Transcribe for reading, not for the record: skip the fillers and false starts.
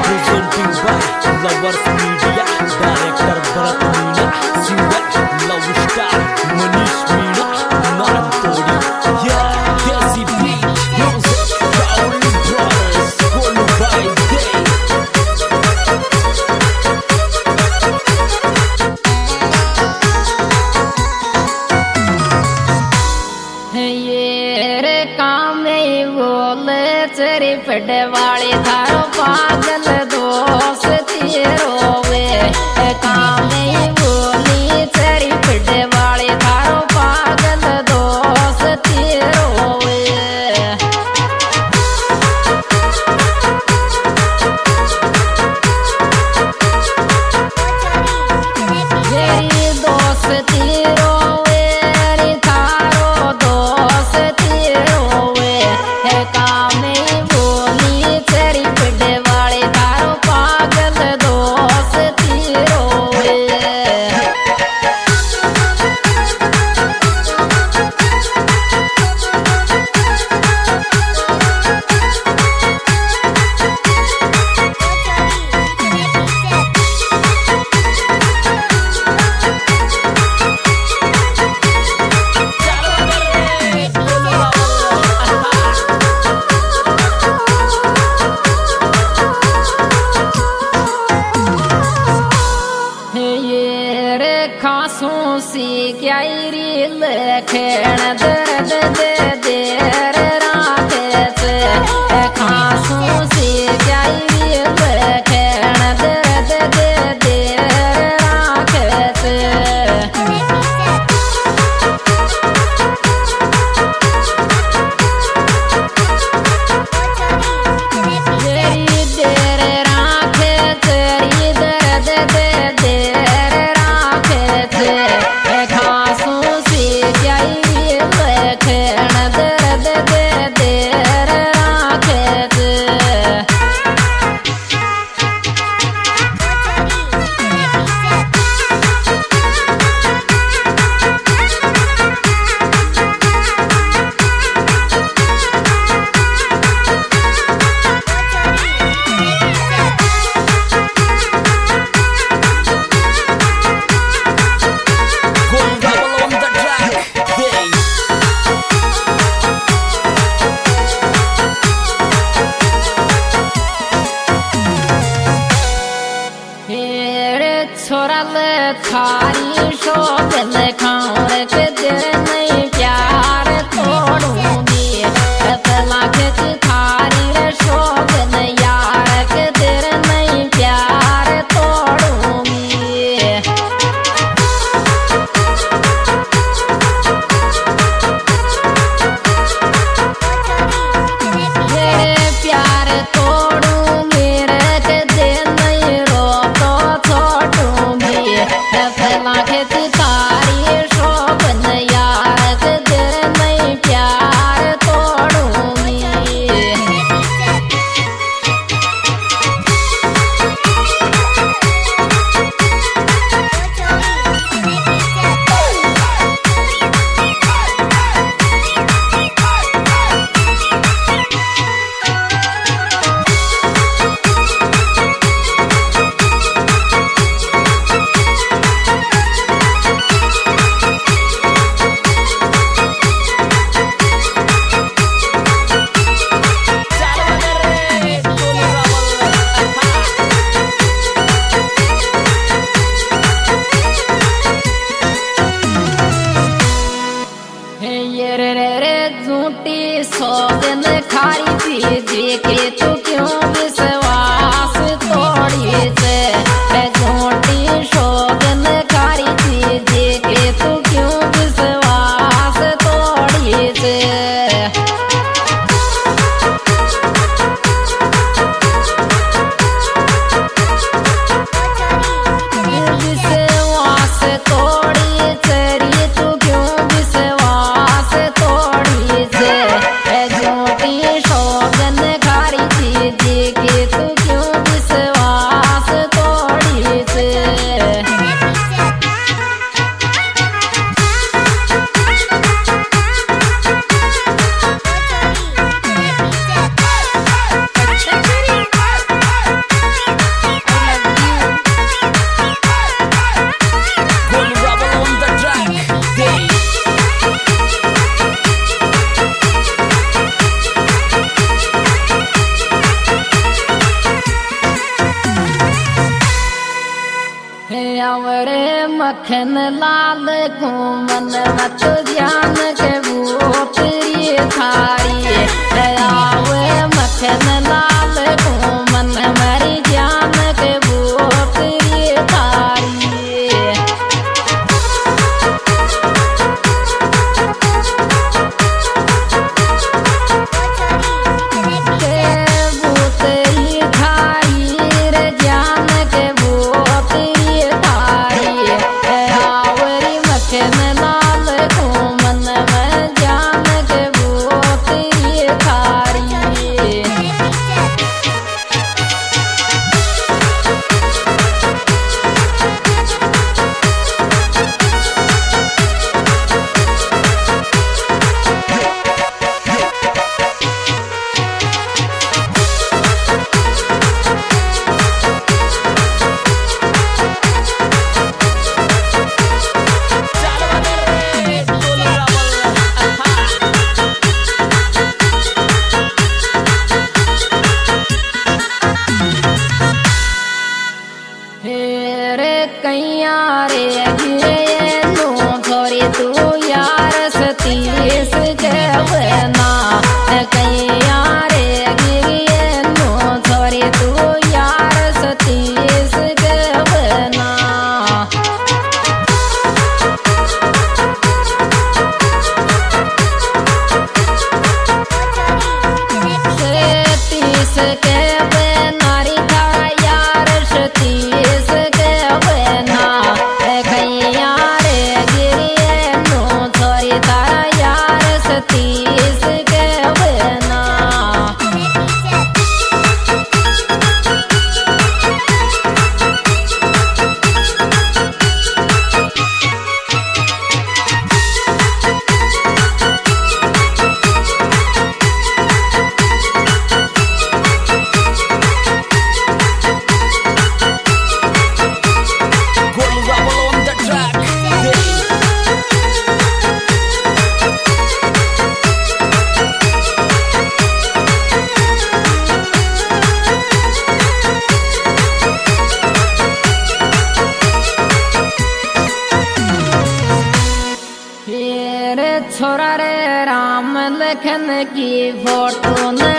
presenting by Lovers Media, director Bharat Meena, singer Love Star Manish Meena, Naan Todi, yeah, Desi Beat, music, Cowley Brothers, Golu by Day. ये रे काम में बोले तेरी पड़े वाले थारो पागल दोस्ती रोवे काम में बोली तेरी पड़े वाले थारो पागल दोस्ती रोवे तेरी दोस्ती रोवे रे थारो दोस्ती रोवे है काम में बोली तेरी पड़े वाले थारो पागल दोस्ती रोवे ये रे खासों सी क्या रील खेण दर्द दे देर राखे से खासों सी क्या रील खेण दर्द दे देर राखे से तेरी देर राखे तेरी दर्द दे देर राखे थे खासों से जाई खेण दर्द दे देर राखे थे Gold double on the track, Day. मेरे छोरल थारी शोभल खाऊर के दिल नहीं प्यार तोड़ूंगी पतला खिच थारी रे शोभल यार के दिल नहीं प्यार तोड़ूंगी मेरे प्यार तोड़ूंगी रे के दिल नहीं रो तो छोड़ूंगी पतला खिच थारी शोभन यार के दिल नहीं प्यार तोड़ूंगी ये रे रे रे झूठी सौगन खारी पीजी के तू क्यों विश्वास तोड़ी से झूठी सौगन खारी पीजी के तू क्यों विश्वास तोड़ी से विश्वास तोड़ी तेरी तू क्यों विश्वास तोड़ी से झूठी शोगन खारी थी मखन लाल को मन मत ध्यान के भूतरी थारी आवे मखन लाल को मन मरी ज्ञान के भूतरी थारी छोरा रे राम लखन की फोटो न